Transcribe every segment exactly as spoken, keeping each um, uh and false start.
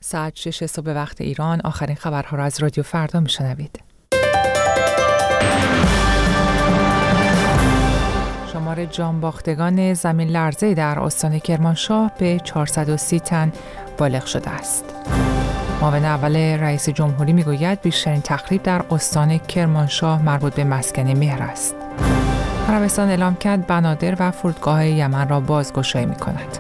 ساعت شش صبح وقت ایران. آخرین خبرها را از رادیو فردا میشنوید. شمار جانباختگان زمین لرزه در استان کرمانشاه به چهارصد و سی تن بالغ شده است. معاون اول رئیس جمهوری میگوید بیشترین تخریب در استان کرمانشاه مربوط به مسکن مهر است. عربستان اعلام کرد بنادر و فرودگاه یمن را بازگشایی می‌کند.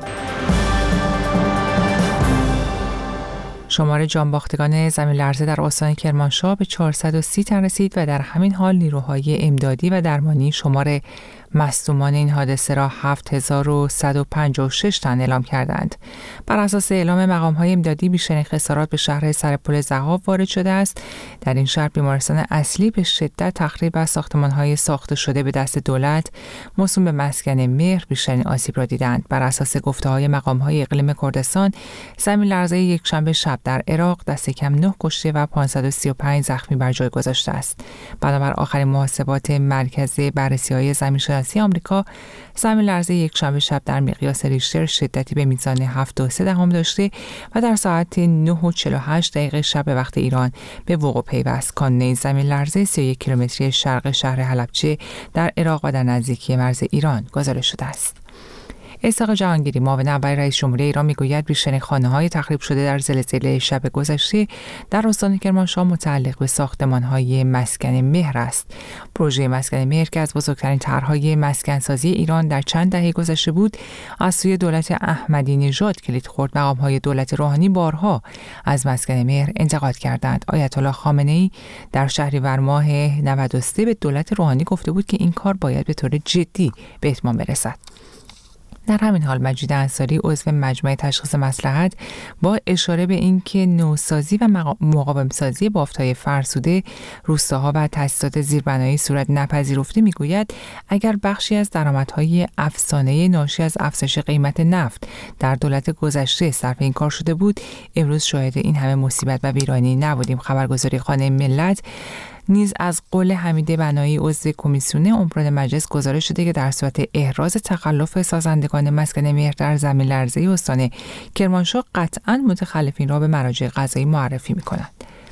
شمار جانباختگان زمین لرزه در استان کرمانشاه به چهارصد و سی تن رسید و در همین حال نیروهای امدادی و درمانی شمار مصدومان این حادثه را هفت هزار و صد و پنجاه و شش تن اعلام کردند. بر اساس اعلام مقام‌های امدادی بیشترین خسارات به شهر سرپل ضحاب وارد شده است. در این شهر بیمارستان اصلی به شدت تخریب و ساختمان‌های ساخته شده به دست دولت موسوم به مسکن مهر بیشترین آسیب را دیدند. بر اساس گفته‌های مقام‌های اقلیم کردستان، زمین لرزه یکشنبه شب در عراق دست کم نه کشته و پانصد و سی و پنج زخمی بر جای گذاشته است. بنابر آخرین محاسبات مرکز بررسی‌های زمین‌شناسی آمریکا، زمین لرزه یکشنبه شب در مقیاس ریشتر شدتی به میزان هفت و سه دهم داشته و در ساعت نه و چهل و هشت دقیقه شب به وقت ایران به وقوع پیوست. کانون زمین لرزه سی و یک کیلومتری شرق شهر حلبچه در عراق و در نزدیکی مرز ایران گزارش شده است. اسحاق جهانگیری، معاون اول رئیس جمهوری ایران، میگوید بیشترین خانه‌های تخریب شده در زلزله شب گذشته در استان کرمانشاه متعلق به ساختمان‌های مسکن مهر است. پروژه مسکن مهر که از بزرگترین طرح‌های مسکن‌سازی ایران در چند دهه گذشته بود، از سوی دولت احمدی نژاد کلید خورد. مقام‌های دولت روحانی بارها از مسکن مهر انتقاد کردند. آیت الله خامنه‌ای در شهریور ماه نود و سه به دولت روحانی گفته بود که این کار باید به طور جدی به اتمام برسد. در همین حال مجید انصاری، عضو مجمع تشخیص مصلحت، با اشاره به اینکه نوسازی و مقاوم‌سازی بافت‌های فرسوده، روستاها و تأسیسات زیربنایی صورت نپذیرفته، میگوید اگر بخشی از درآمدهای افسانه ناشی از افزایش قیمت نفت در دولت گذشته صرف این کار شده بود، امروز شاهد این همه مصیبت و ویرانی نبودیم. خبرگزاری خانه ملت نیز از قول حمید بنایی، عضو کمیسیون عمران مجلس، گزارش شده که در صورت احراز تخلف سازندگان مسکن مهر در زمین لرزه استان کرمانشاه قطعاً متخلفین را به مراجع قضایی معرفی می‌کنند.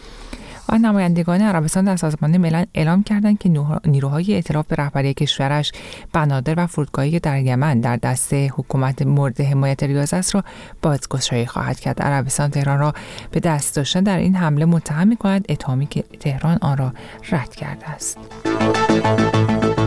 و نمایندگان عربستان در سازمان ملل اعلام کردند که نیروهای ائتلاف به رهبری کشورش بنادر و فرودگاهی در یمن در دست حکومت مورد حمایت ریاض است را بازگشایی خواهد کرد. عربستان تهران را به دست داشتن در این حمله متهم می‌کند، اتهامی که تهران آن را رد کرده است.